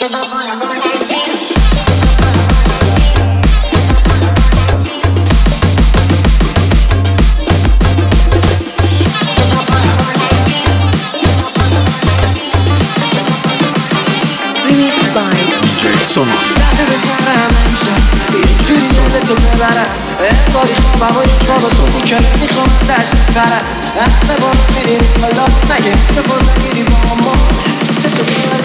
سرده بزنم امشب اینجوری دلتو ببرم انگاری خوابم و یک خواب تو میکنه میخوام دشت برم همه با ما میریم حالا مگه بپر نگیری با ما ستو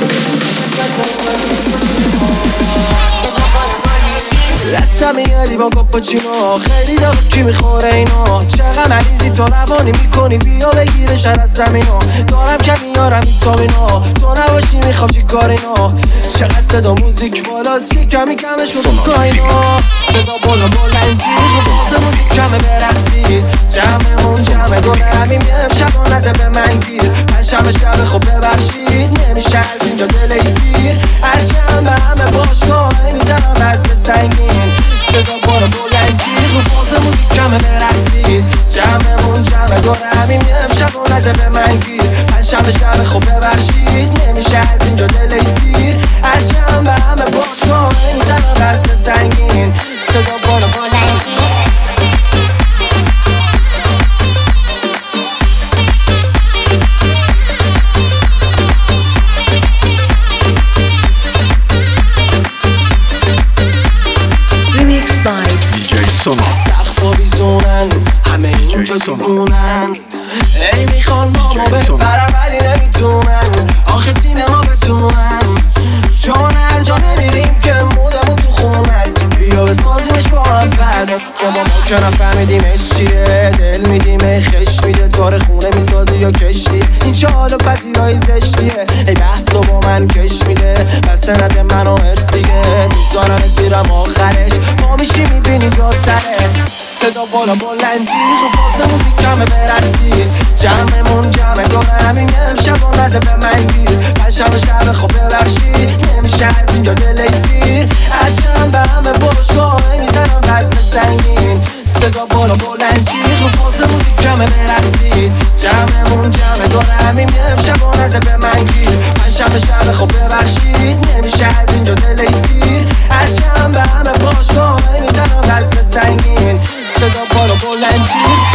دستم میادی با کاپوچینو خیلی داغ کی میخوره اینا چقدر مریضی تو روانی میکنی بیا بگیرش از زمینا دارم که میارم ویتامینا تو نباشی میخوام چی کار اینا چقدر صدا موزیک بالاست که کمی کمش کن تو اینا صدا بالا بلندی باز موزیک کمه برسی جمعمون جمع دور همین امشب نده به من گیر پنجشنبه شب خب ببخشید نمیشه از اینجا دل سیر از شنبه همه باشگاه میزنم وزن سنگین صدا بالا بلندی رو فاز موزیک کمه برسید جمعمون جمع دور همین امشب نده به من گیر پنجشنبه شب خب ببخشید نمیشه از اینجا دل سیر از شنبه همه باشگاه میزنم وزن سنگین صدا بالا بلندی سقفا بیزونن همه اینجا دیوونن ای میخوان با ما ببرن ولی نمیتونن آخه تیم ما بتونن چون هر جا نمیریم که مودمون تو خون هست بیا بسازیمش با هم پس ما که نفهمیدیمش چیه دل میدیم ای خش میده داره خونه میسازی یا کشتی این چه حال و پذیرایی زشتیه ای بحث و با من کش میده پس سند منو ارس دیگه میزارنت میرم آخرش ما میشی میبینی جاتره صدا بالا بلندی رو فاز موزیک کمه برسی جمعمون جمع داره همین امشب نده به من گیر پنجشنبه شب خب ببخشید نمیشه از اینجا دل سیر از شنبه همه باشگاه میزنم وزن سنگین صدا بالا بلندی رو فاز موزیک کمه برسی جمعمون جمع داره همین امشب نده به من گیر پنجشنبه شب خب ببخشید نمیشه از اینجا دل سیر از شنبه همه باشگاه میزنم وزن سنگین صدا بالا بلندی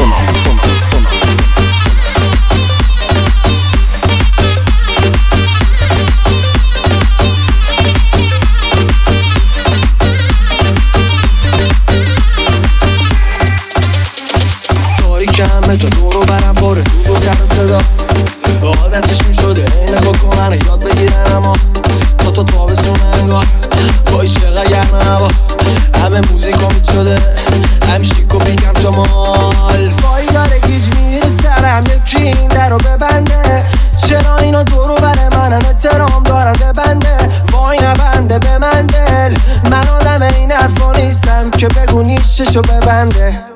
که همه جا دورو برم باره دود و سر صدا عادتش میشده نگاه کنن یاد بگیرن اما تا تابستون انگار وای چقدر گرم هوا همه موزیک امید شده هم شیک و بیکم شمال وای داره گیج میره سرم یکی این در رو ببنده چرا اینا دورو بره منن احترام دارن ببنده وای نبنده به من دل من آدم این حرفا نیستم که بگو نیششو ببنده